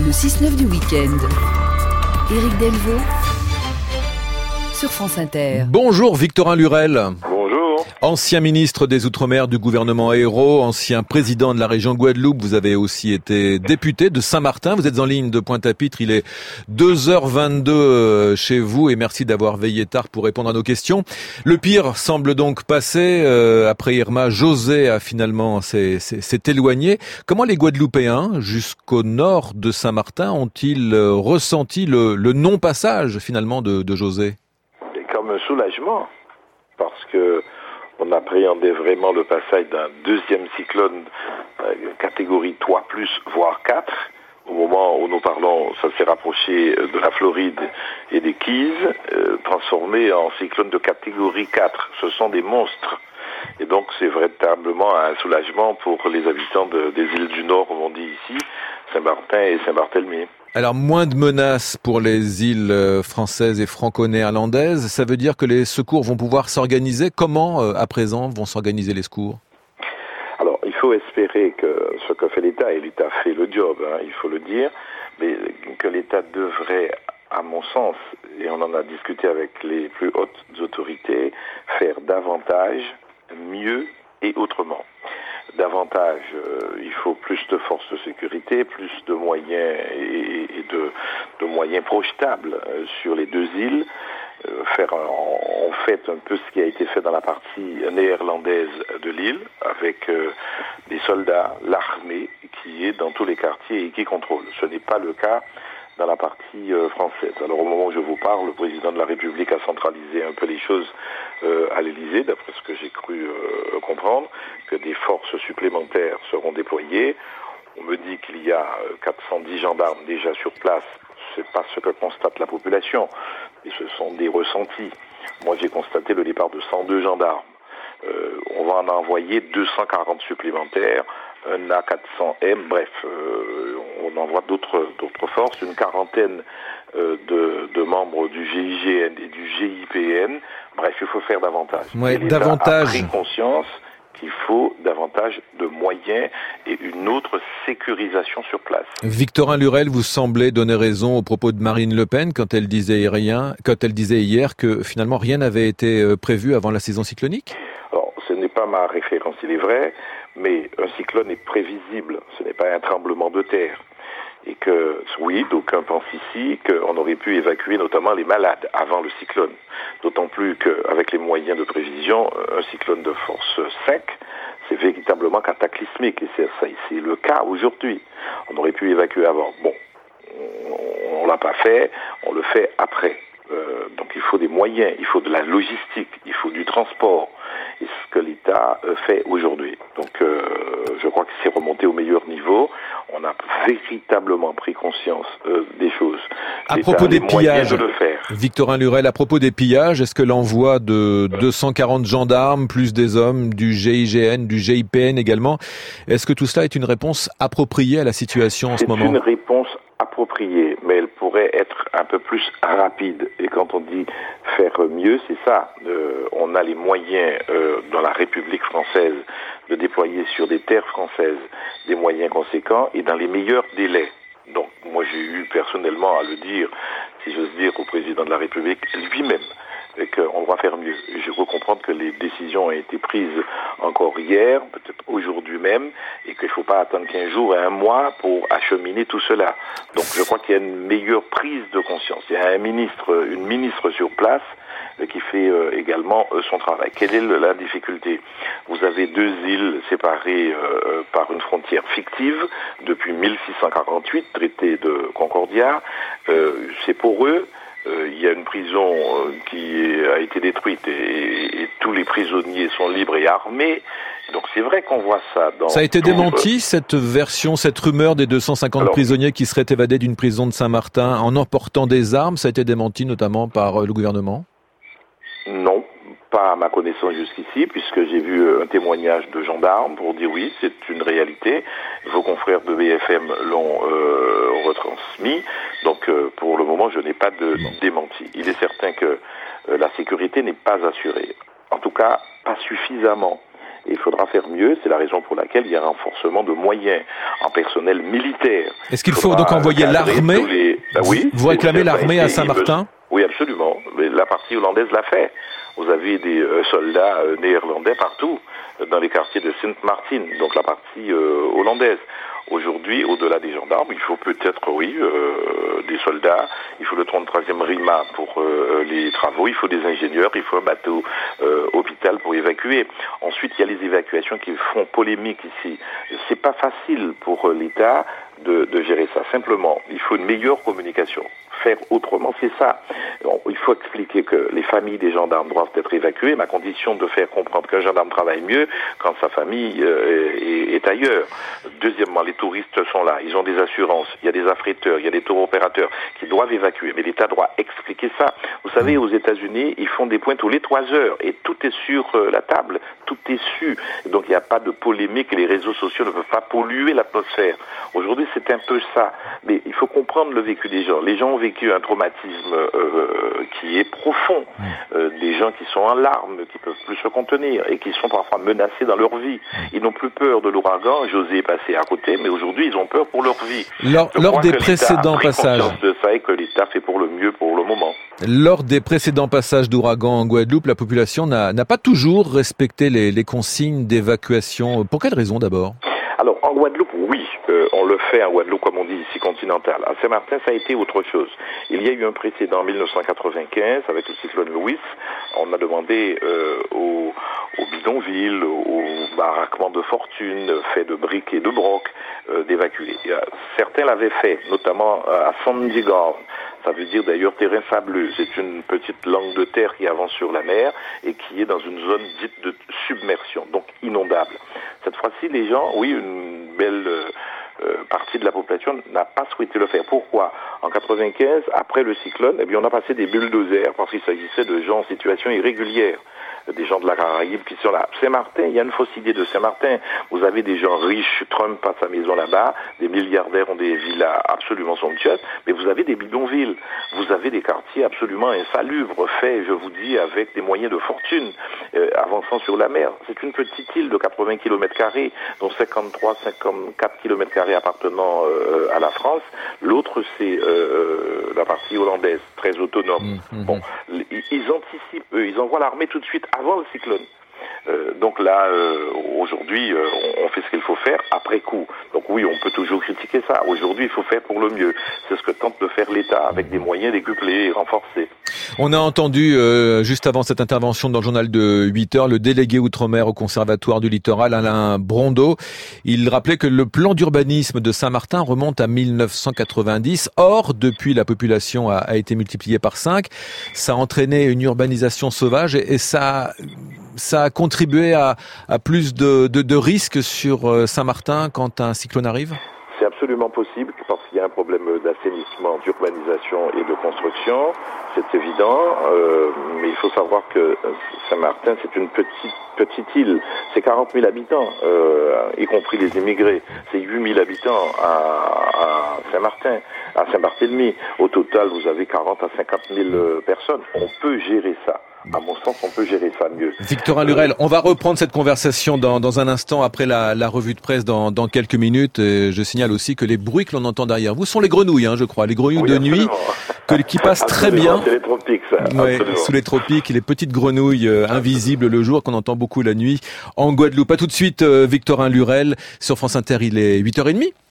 Le 6-9 du week-end. Éric Delvaux sur France Inter. Bonjour Victorin Lurel. Bonjour. Ancien ministre des Outre-mer du gouvernement Ayrault, ancien président de la région Guadeloupe. Vous avez aussi été député de Saint-Martin. Vous êtes en ligne de Pointe-à-Pitre. Il est 2h22 chez vous et merci d'avoir veillé tard pour répondre à nos questions. Le pire semble donc passer. Après Irma, José a finalement s'est éloigné. Comment les Guadeloupéens, jusqu'au nord de Saint-Martin, ont-ils ressenti le non-passage finalement de José ? Comme un soulagement, parce que on appréhendait vraiment le passage d'un deuxième cyclone catégorie 3+, voire 4. Au moment où nous parlons, ça s'est rapproché de la Floride et des Keys, transformé en cyclone de catégorie 4. Ce sont des monstres. Et donc c'est véritablement un soulagement pour les habitants des îles du Nord, comme on dit ici, Saint-Martin et Saint-Barthélemy. Alors, moins de menaces pour les îles françaises et franco-néerlandaises. Ça veut dire que les secours vont pouvoir s'organiser. Comment, à présent, vont s'organiser les secours ? Alors, il faut espérer que ce que fait l'État, et l'État fait le job, il faut le dire, mais que l'État devrait, à mon sens, et on en a discuté avec les plus hautes autorités, faire davantage, mieux et autrement. Davantage, il faut plus de forces de sécurité, plus de moyens et de moyens projetables sur les deux îles. Faire en fait un peu ce qui a été fait dans la partie néerlandaise de l'île, avec des soldats, l'armée qui est dans tous les quartiers et qui contrôle. Ce n'est pas le cas dans la partie française. Alors au moment où je vous parle, le président de la République a centralisé un peu les choses à l'Élysée, d'après ce que j'ai cru comprendre, que des forces supplémentaires seront déployées. On me dit qu'il y a 410 gendarmes déjà sur place. C'est pas ce que constate la population, et ce sont des ressentis. Moi, j'ai constaté le départ de 102 gendarmes. On va en envoyer 240 supplémentaires, un A400M, bref, on envoie d'autres forces, une quarantaine de membres du GIGN et du GIPN. Bref, il faut faire davantage. Ouais, l'État davantage. a pris conscience qu'il faut davantage de moyens et une autre sécurisation sur place. Victorin Lurel, vous semblez donner raison aux propos de Marine Le Pen quand elle disait hier que finalement rien n'avait été prévu avant la saison cyclonique ? Alors, ce n'est pas ma référence, il est vrai, mais un cyclone est prévisible, ce n'est pas un tremblement de terre. Et que, oui, d'aucuns pensent ici qu'on aurait pu évacuer notamment les malades avant le cyclone. D'autant plus qu'avec les moyens de prévision, un cyclone de force 5, c'est véritablement cataclysmique. Et c'est le cas aujourd'hui. On aurait pu évacuer avant. Bon, on l'a pas fait, on le fait après. Donc il faut des moyens, il faut de la logistique, il faut du transport. Et ce que l'État fait aujourd'hui. Donc je crois que c'est remonté au meilleur niveau. On a véritablement pris conscience des choses. À propos des pillages, de le faire. Victorin Lurel, à propos des pillages, est-ce que l'envoi de 240 gendarmes, plus des hommes, du GIGN, du GIPN également, est-ce que tout cela est une réponse appropriée à la situation en ce moment ? C'est une réponse appropriée, mais elle pourrait être un peu plus rapide. Et quand on dit faire mieux, c'est ça. On a les moyens dans la République française de déployer sur des terres françaises des moyens conséquents et dans les meilleurs délais. Donc moi j'ai eu personnellement à le dire, si j'ose dire, au président de la République lui-même, et qu'on va faire mieux. Je veux comprendre que les décisions ont été prises encore hier, peut-être aujourd'hui même, et qu'il ne faut pas attendre 15 jours et un mois pour acheminer tout cela. Donc je crois qu'il y a une meilleure prise de conscience. Il y a une ministre sur place qui fait également son travail. Quelle est la difficulté ? Vous avez deux îles séparées par une frontière fictive depuis 1648, traité de Concordia. C'est pour eux. Il y a une prison qui a été détruite et tous les prisonniers sont libres et armés. Donc c'est vrai qu'on voit ça dans... Ça a été démenti, cette version, cette rumeur des 250 prisonniers qui seraient évadés d'une prison de Saint-Martin en emportant des armes. Ça a été démenti notamment par le gouvernement ? Non, pas à ma connaissance jusqu'ici, puisque j'ai vu un témoignage de gendarmes pour dire oui, c'est une réalité. Vos confrères de BFM l'ont retransmis. Donc pour le moment, je n'ai pas de démenti. Il est certain que la sécurité n'est pas assurée. En tout cas, pas suffisamment. Et il faudra faire mieux, c'est la raison pour laquelle il y a un renforcement de moyens en personnel militaire. Est-ce qu'il faut donc envoyer l'armée? Oui, vous réclamez l'armée à Saint-Martin? Oui, absolument. Mais la partie hollandaise l'a fait. Vous avez des soldats néerlandais partout, dans les quartiers de Sint-Maarten, donc la partie hollandaise. Aujourd'hui, au-delà des gendarmes, il faut peut-être, des soldats, il faut le 33e RIMA pour les travaux, il faut des ingénieurs, il faut un bateau hôpital pour évacuer. Ensuite, il y a les évacuations qui font polémique ici. C'est pas facile pour l'État de gérer ça. Simplement, il faut une meilleure communication. Faire autrement, c'est ça. Il faut expliquer que les familles des gendarmes doivent être évacuées, mais à condition de faire comprendre qu'un gendarme travaille mieux quand sa famille est ailleurs. Deuxièmement, les touristes sont là, ils ont des assurances, il y a des affréteurs, il y a des tours opérateurs qui doivent évacuer, mais l'État doit expliquer ça. Vous savez, aux États-Unis, ils font des points tous les 3 heures et tout est sur la table, tout est su. Donc il n'y a pas de polémique et les réseaux sociaux ne peuvent pas polluer l'atmosphère. Aujourd'hui, c'est un peu ça. Mais il faut comprendre le vécu des gens. Les gens ont vécu un traumatisme qui est profond. Des gens qui sont en larmes, qui peuvent plus se contenir et qui sont parfois menacés dans leur vie. Ils n'ont plus peur de l'ouragan. José est passé à côté, mais aujourd'hui, ils ont peur pour leur vie. Lors des précédents passages, de ça et que l'État fait pour le mieux pour le moment. Lors des précédents passages d'ouragan en Guadeloupe, la population n'a pas toujours respecté les consignes d'évacuation. Pour quelle raison d'abord? Alors, en Guadeloupe, oui, on le fait en Guadeloupe, comme on dit ici, continental. À Saint-Martin, ça a été autre chose. Il y a eu un précédent en 1995 avec le cyclone Louis. On a demandé aux bidonvilles, aux baraquements de fortune, faits de briques et de brocs, d'évacuer. Certains l'avaient fait, notamment à Sandigarn. Ça veut dire d'ailleurs terrain sableux. C'est une petite langue de terre qui avance sur la mer et qui est dans une zone dite de submersion, donc inondable. Cette fois-ci, les gens, oui, une belle partie de la population n'a pas souhaité le faire. Pourquoi? En 95, après le cyclone, eh bien, on a passé des bulldozers parce qu'il s'agissait de gens en situation irrégulière. Des gens de la Caraïbe qui sont là. Saint-Martin, il y a une fausse idée de Saint-Martin. Vous avez des gens riches, Trump a sa maison là-bas, des milliardaires ont des villas absolument somptueuses, mais vous avez des bidonvilles, vous avez des quartiers absolument insalubres, faits, je vous dis, avec des moyens de fortune, avançant sur la mer. C'est une petite île de 80 km², dont 53-54 km² appartenant à la France. L'autre, c'est la partie hollandaise, très autonome. Bon, ils anticipent, ils envoient l'armée tout de suite avant le cyclone. Donc là, aujourd'hui, on fait ce qu'il faut faire après coup. Donc oui, on peut toujours critiquer ça. Aujourd'hui, il faut faire pour le mieux. C'est ce que tente de faire l'État, avec des moyens décuplés et renforcés. On a entendu, juste avant cette intervention dans le journal de 8h, le délégué Outre-mer au Conservatoire du Littoral, Alain Brondeau. Il rappelait que le plan d'urbanisme de Saint-Martin remonte à 1990. Or, depuis, la population a été multipliée par 5. Ça a entraîné une urbanisation sauvage et ça a contribué à plus de risques sur Saint-Martin quand un cyclone arrive? C'est absolument possible parce qu'il y a un problème d'assainissement, d'urbanisation et de construction, c'est évident, mais il faut savoir que Saint-Martin, c'est une petite île, c'est 40 000 habitants, y compris les immigrés, c'est 8 000 habitants à Saint-Martin, à Saint-Barthélemy. Au total, vous avez 40 à 50 000 personnes. On peut gérer ça. À mon sens, on peut gérer ça mieux. Victorin Lurel, on va reprendre cette conversation dans un instant après la revue de presse dans quelques minutes. Et je signale aussi que les bruits que l'on entend derrière vous sont les grenouilles, je crois, les grenouilles de nuit qui passent très bien. C'est les tropiques, ça. Ouais, sous les tropiques, les petites grenouilles invisibles le jour qu'on entend beaucoup la nuit en Guadeloupe. À tout de suite, Victorin Lurel sur France Inter. Il est 8h30.